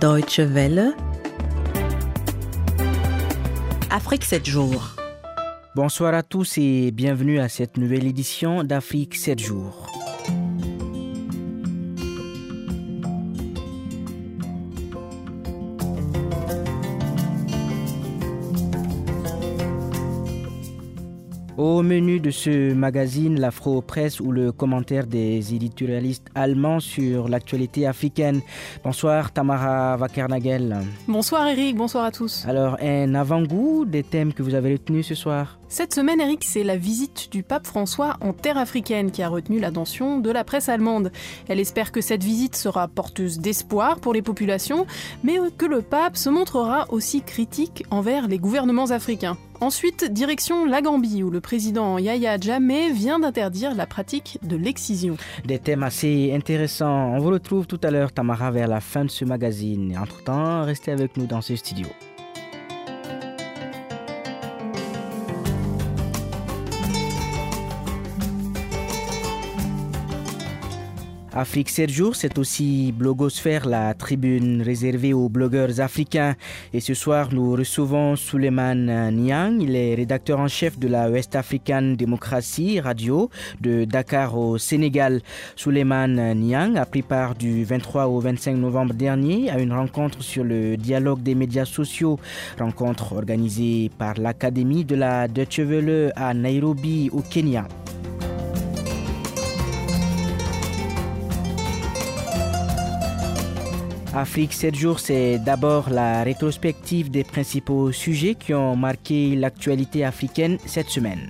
Deutsche Welle. Afrique 7 jours. Bonsoir à tous et bienvenue à cette nouvelle édition d'Afrique 7 jours. Au menu de ce magazine, l'Afro-Presse ou le commentaire des éditorialistes allemands sur l'actualité africaine. Bonsoir Tamara Wackernagel. Bonsoir Eric, bonsoir à tous. Alors, un avant-goût des thèmes que vous avez retenus ce soir? Cette semaine, Eric, c'est la visite du pape François en terre africaine qui a retenu l'attention de la presse allemande. Elle espère que cette visite sera porteuse d'espoir pour les populations, mais que le pape se montrera aussi critique envers les gouvernements africains. Ensuite, direction la Gambie, où le président Yahya Jammeh vient d'interdire la pratique de l'excision. Des thèmes assez intéressants. On vous retrouve tout à l'heure, Tamara, vers la fin de ce magazine. Entre-temps, restez avec nous dans ce studio. Afrique 7 jours, c'est aussi Blogosphère, la tribune réservée aux blogueurs africains. Et ce soir, nous recevons Souleymane Niang. Il est rédacteur en chef de la West African Democracy Radio de Dakar au Sénégal. Souleymane Niang a pris part du 23 au 25 novembre dernier à une rencontre sur le dialogue des médias sociaux. Rencontre organisée par l'Académie de la Deutsche Welle à Nairobi au Kenya. Afrique 7 jours, c'est d'abord la rétrospective des principaux sujets qui ont marqué l'actualité africaine cette semaine.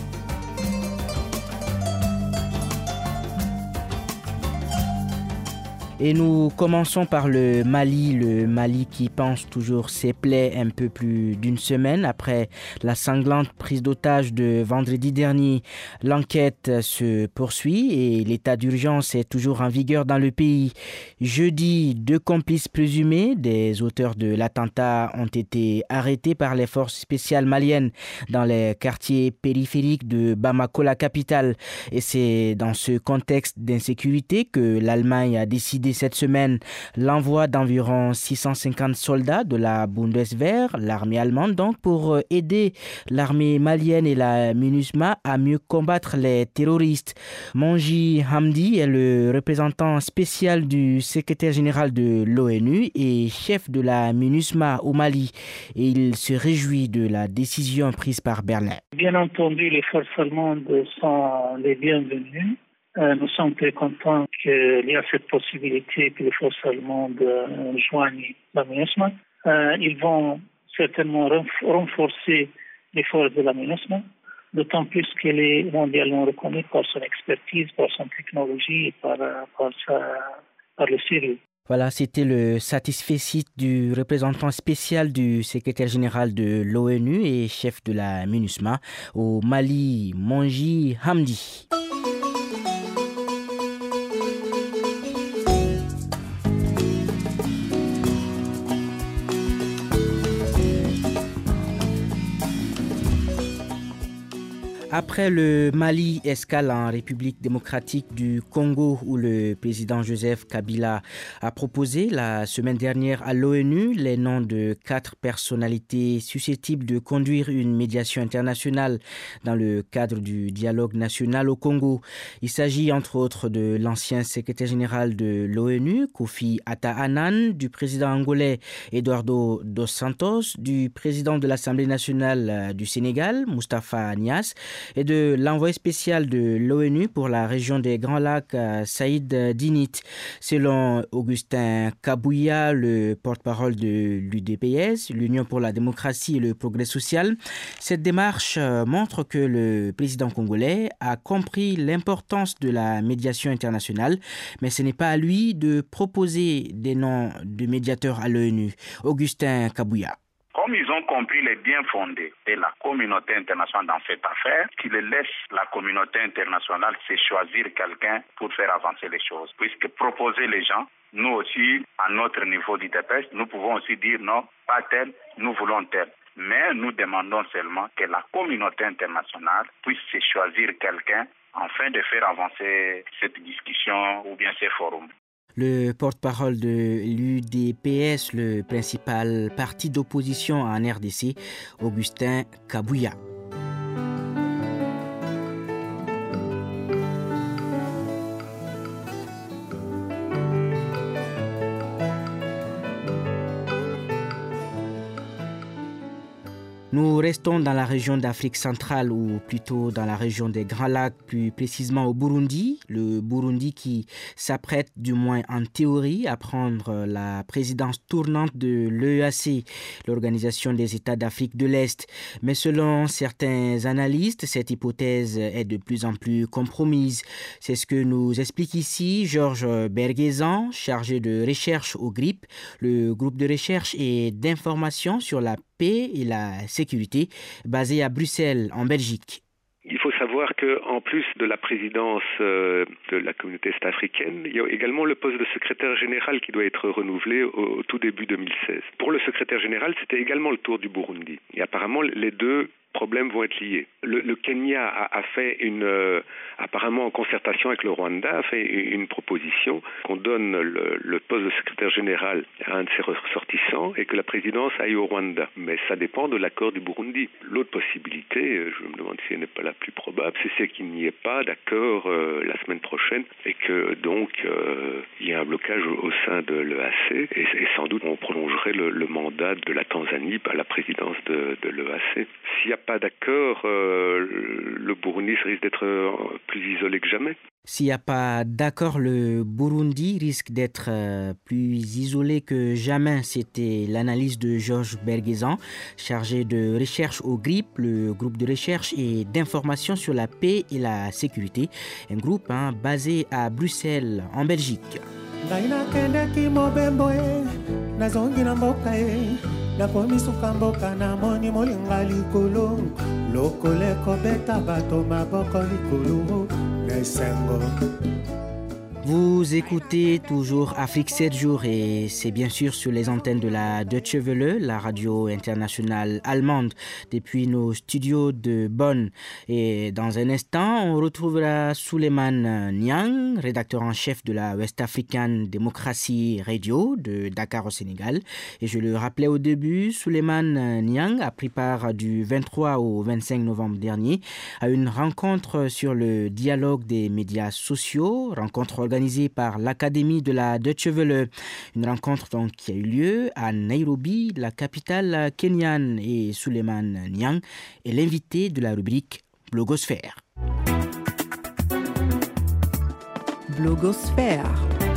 Et nous commençons par le Mali qui pense toujours ses plaies un peu plus d'une semaine après la sanglante prise d'otage de vendredi dernier. L'enquête se poursuit et l'état d'urgence est toujours en vigueur dans le pays. Jeudi, 2 complices présumés des auteurs de l'attentat ont été arrêtés par les forces spéciales maliennes dans les quartiers périphériques de Bamako, la capitale. Et c'est dans ce contexte d'insécurité que l'Allemagne a décidé cette semaine l'envoi d'environ 650 soldats de la Bundeswehr, l'armée allemande donc, pour aider l'armée malienne et la MINUSMA à mieux combattre les terroristes. Monji Hamdi est le représentant spécial du secrétaire général de l'ONU et chef de la MINUSMA au Mali et il se réjouit de la décision prise par Berlin. Bien entendu, les forces allemandes sont les bienvenues. Nous sommes très contents qu'il y a cette possibilité que les forces allemandes joignent la MINUSMA. Ils vont certainement renforcer les forces de la MINUSMA, d'autant plus qu'elle est mondialement reconnue par son expertise, par son technologie et par le sérieux. Voilà, c'était le satisfecit du représentant spécial du secrétaire général de l'ONU et chef de la MINUSMA au Mali, Monji Hamdi. Après le Mali, escale en République démocratique du Congo où le président Joseph Kabila a proposé la semaine dernière à l'ONU les noms de 4 personnalités susceptibles de conduire une médiation internationale dans le cadre du dialogue national au Congo. Il s'agit entre autres de l'ancien secrétaire général de l'ONU, Kofi Annan, du président angolais Eduardo dos Santos, du président de l'Assemblée nationale du Sénégal, Moustapha Niasse, et de l'envoyé spécial de l'ONU pour la région des Grands Lacs, Saïd Dinit. Selon Augustin Kabouya, le porte-parole de l'UDPS, l'Union pour la démocratie et le progrès social, cette démarche montre que le président congolais a compris l'importance de la médiation internationale, mais ce n'est pas à lui de proposer des noms de médiateurs à l'ONU. Augustin Kabouya. Comme ils ont compris les bien fondés de la communauté internationale dans cette affaire, qu'ils laissent la communauté internationale se choisir quelqu'un pour faire avancer les choses. Puisque proposer les gens, nous aussi, à notre niveau d'IDPS, nous pouvons aussi dire non, pas tel, nous voulons tel. Mais nous demandons seulement que la communauté internationale puisse se choisir quelqu'un afin de faire avancer cette discussion ou bien ces forums. Le porte-parole de l'UDPS, le principal parti d'opposition en RDC, Augustin Kabouya. Nous restons dans la région d'Afrique centrale, ou plutôt dans la région des Grands Lacs, plus précisément au Burundi. Le Burundi qui s'apprête, du moins en théorie, à prendre la présidence tournante de l'EAC, l'Organisation des États d'Afrique de l'Est. Mais selon certains analystes, cette hypothèse est de plus en plus compromise. C'est ce que nous explique ici Georges Berguezan, chargé de recherche au GRIP, le groupe de recherche et d'information sur la paix et la sécurité, basé à Bruxelles, en Belgique. Il faut savoir qu'en plus de la présidence de la communauté est-africaine, il y a également le poste de secrétaire général qui doit être renouvelé au tout début 2016. Pour le secrétaire général, c'était également le tour du Burundi. Et apparemment, les deux problèmes vont être liés. Le Kenya a fait apparemment en concertation avec le Rwanda, a fait une proposition qu'on donne le poste de secrétaire général à un de ses ressortissants et que la présidence aille au Rwanda. Mais ça dépend de l'accord du Burundi. L'autre possibilité, je me demande si elle n'est pas la plus probable, c'est qu'il n'y ait pas d'accord la semaine prochaine et que donc il y ait un blocage au sein de l'EAC et sans doute on prolongerait le mandat de la Tanzanie à la présidence de l'EAC. S'il n'y a pas d'accord, le Burundi risque d'être plus isolé que jamais. S'il n'y a pas d'accord, le Burundi risque d'être plus isolé que jamais. C'était l'analyse de Georges Berguezan, chargé de recherche au GRIP, le groupe de recherche et d'information sur la paix et la sécurité, un groupe basé à Bruxelles, en Belgique. nakomisuka mboka namoni molinga likolo lokoleko beta bato maboko likolo nesengo. Vous écoutez toujours Afrique 7 jours et c'est bien sûr sur les antennes de la Deutsche Welle, la radio internationale allemande, depuis nos studios de Bonn. Et dans un instant, on retrouvera Souleymane Niang, rédacteur en chef de la West African Democracy Radio de Dakar au Sénégal. Et je le rappelais au début, Souleymane Niang a pris part du 23 au 25 novembre dernier à une rencontre sur le dialogue des médias sociaux, rencontre organisée par l'Académie de la Deutsche Welle. Une rencontre donc qui a eu lieu à Nairobi, la capitale kenyane. Et Souleymane Niang est l'invité de la rubrique Blogosphère. Blogosphère.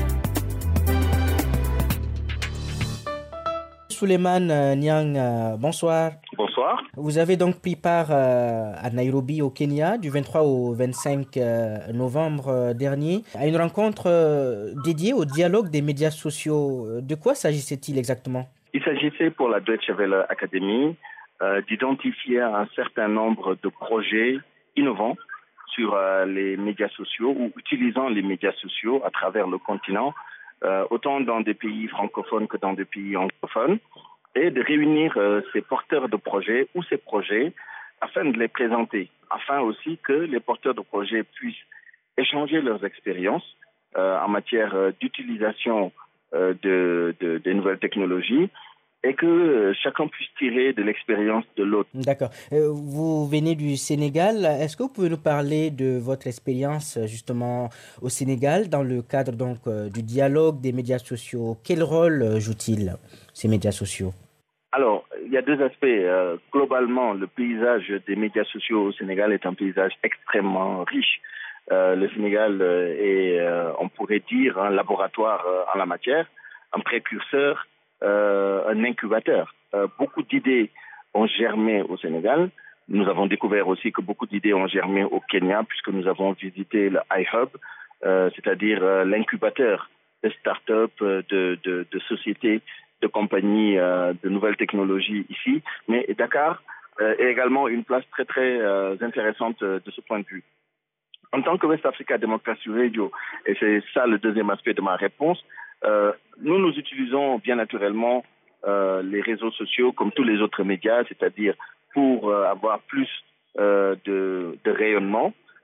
Souleymane Niang, bonsoir. Bonsoir. Vous avez donc pris part à Nairobi au Kenya du 23 au 25 novembre dernier à une rencontre dédiée au dialogue des médias sociaux. De quoi s'agissait-il exactement? Il s'agissait pour la Deutsche Welle Academy d'identifier un certain nombre de projets innovants sur les médias sociaux ou utilisant les médias sociaux à travers le continent, autant dans des pays francophones que dans des pays anglophones, et de réunir ces porteurs de projets ou ces projets afin de les présenter, afin aussi que les porteurs de projets puissent échanger leurs expériences en matière d'utilisation des nouvelles technologies et que chacun puisse tirer de l'expérience de l'autre. D'accord. Vous venez du Sénégal. Est-ce que vous pouvez nous parler de votre expérience justement au Sénégal dans le cadre donc du dialogue des médias sociaux? Quel rôle jouent-ils, ces médias sociaux? Alors, il y a deux aspects. Globalement, le paysage des médias sociaux au Sénégal est un paysage extrêmement riche. Le Sénégal est, on pourrait dire, un laboratoire en la matière, un précurseur, un incubateur. Beaucoup d'idées ont germé au Sénégal. Nous avons découvert aussi que beaucoup d'idées ont germé au Kenya, puisque nous avons visité le iHub, c'est-à-dire l'incubateur de start-up, de sociétés, de compagnies de nouvelles technologies ici. Mais Dakar est également une place très, très intéressante de ce point de vue. En tant que West Africa Democracy Radio, et c'est ça le deuxième aspect de ma réponse, nous utilisons bien naturellement les réseaux sociaux comme tous les autres médias, c'est-à-dire pour avoir plus de rayonnement,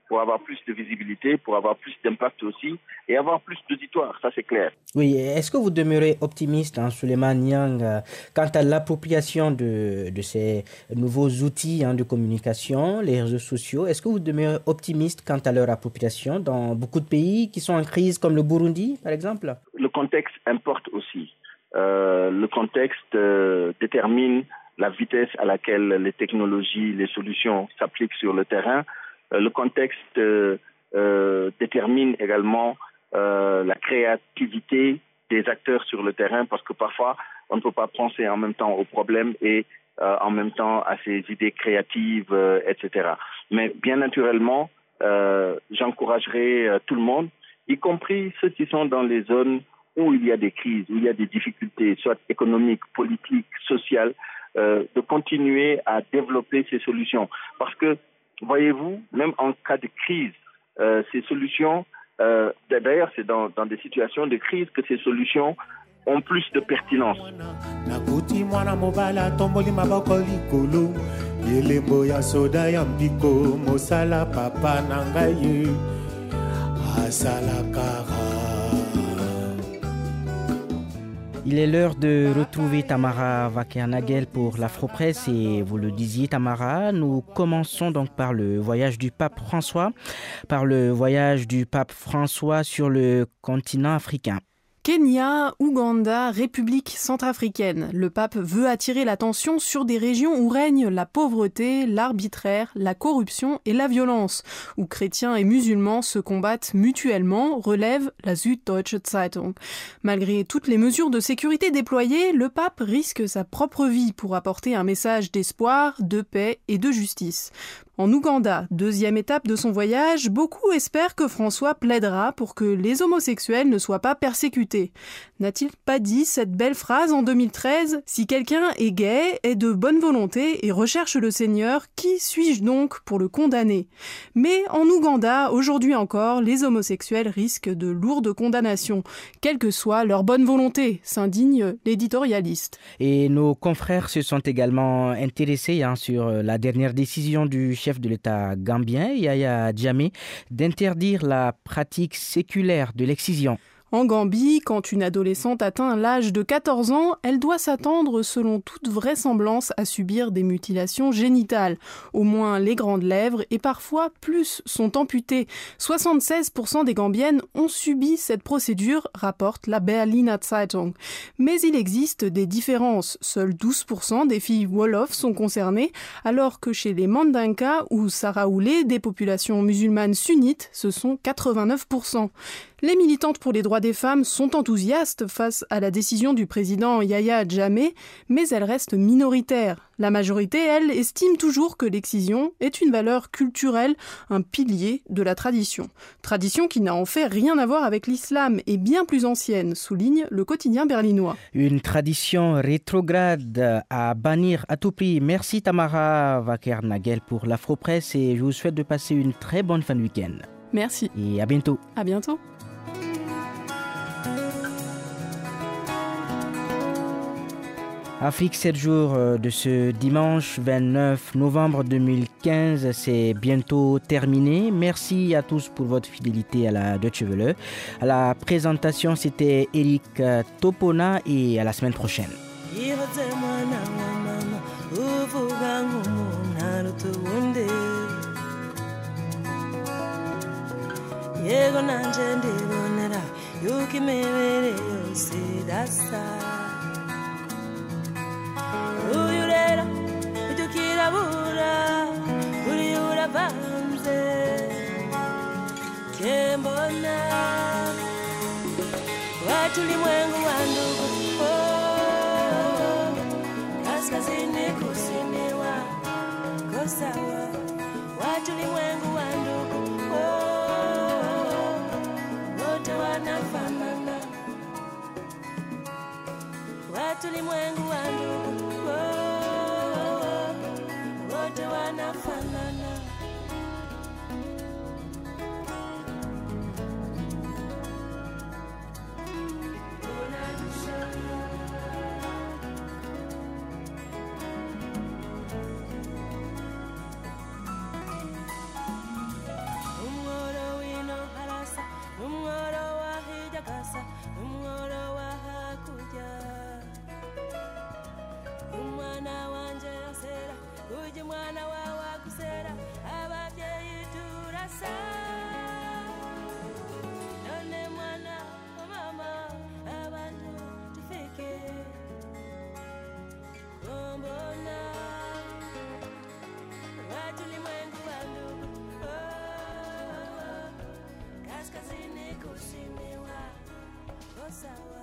pour avoir plus de visibilité, pour avoir plus d'impact aussi et avoir plus d'auditoire, ça c'est clair. Oui, est-ce que vous demeurez optimiste, Souleymane Niang, quant à l'appropriation de ces nouveaux outils de communication, les réseaux sociaux? Est-ce que vous demeurez optimiste quant à leur appropriation dans beaucoup de pays qui sont en crise comme le Burundi, par exemple? Le contexte importe aussi. Le contexte détermine la vitesse à laquelle les technologies, les solutions s'appliquent sur le terrain. Le contexte détermine également la créativité des acteurs sur le terrain, parce que parfois on ne peut pas penser en même temps aux problèmes et en même temps à ses idées créatives, etc. Mais bien naturellement, j'encouragerai tout le monde, y compris ceux qui sont dans les zones où il y a des crises, où il y a des difficultés, soit économiques, politiques, sociales, de continuer à développer ces solutions. Parce que, voyez-vous, même en cas de crise, ces solutions, d'ailleurs c'est dans des situations de crise que ces solutions ont plus de pertinence. Il est l'heure de retrouver Tamara Wackernagel pour l'Afro-Presse et vous le disiez Tamara, nous commençons donc par le voyage du pape François, sur le continent africain. Kenya, Ouganda, République centrafricaine. Le pape veut attirer l'attention sur des régions où règne la pauvreté, l'arbitraire, la corruption et la violence, où chrétiens et musulmans se combattent mutuellement, relève la Süddeutsche Zeitung. Malgré toutes les mesures de sécurité déployées, le pape risque sa propre vie pour apporter un message d'espoir, de paix et de justice. En Ouganda, deuxième étape de son voyage, beaucoup espèrent que François plaidera pour que les homosexuels ne soient pas persécutés. N'a-t-il pas dit cette belle phrase en 2013 ? Si quelqu'un est gay, est de bonne volonté et recherche le Seigneur, qui suis-je donc pour le condamner ? Mais en Ouganda, aujourd'hui encore, les homosexuels risquent de lourdes condamnations, quelle que soit leur bonne volonté, s'indigne l'éditorialiste. Et nos confrères se sont également intéressés sur la dernière décision du chef de l'État gambien, Yahya Jammeh, d'interdire la pratique séculaire de l'excision. En Gambie, quand une adolescente atteint l'âge de 14 ans, elle doit s'attendre, selon toute vraisemblance, à subir des mutilations génitales. Au moins les grandes lèvres et parfois plus sont amputées. 76% des Gambiennes ont subi cette procédure, rapporte la Berliner Zeitung. Mais il existe des différences. Seuls 12% des filles Wolof sont concernées, alors que chez les Mandinka ou Saraoulé, des populations musulmanes sunnites, ce sont 89%. Les militantes pour les droits des femmes sont enthousiastes face à la décision du président Yahya Jammeh, mais elles restent minoritaires. La majorité, elle, estime toujours que l'excision est une valeur culturelle, un pilier de la tradition. Tradition qui n'a en fait rien à voir avec l'islam et bien plus ancienne, souligne le quotidien berlinois. Une tradition rétrograde à bannir à tout prix. Merci Tamara Wackernagel pour l'Afro-Presse et je vous souhaite de passer une très bonne fin de week-end. Merci. Et à bientôt. À bientôt. Afrique 7 jours de ce dimanche 29 novembre 2015, c'est bientôt terminé. Merci à tous pour votre fidélité à la Deutsche Welle. À la présentation, c'était Eric Topona et à la semaine prochaine. Uyurera idukirabura uriyura vanze kembona watu limwengu wandugu kaskazini kusini wa kosawa watu limwengu wandugu wote wanafanana watu limwengu wandugu wote wanafanana. umworo wa hakurya umwana wanje asera uje mwana wawe agusera ababyeyi turasa none mwana wa mama abantu tufike kombona watu limwengu wa ndugu kaskazini kusini wa sawa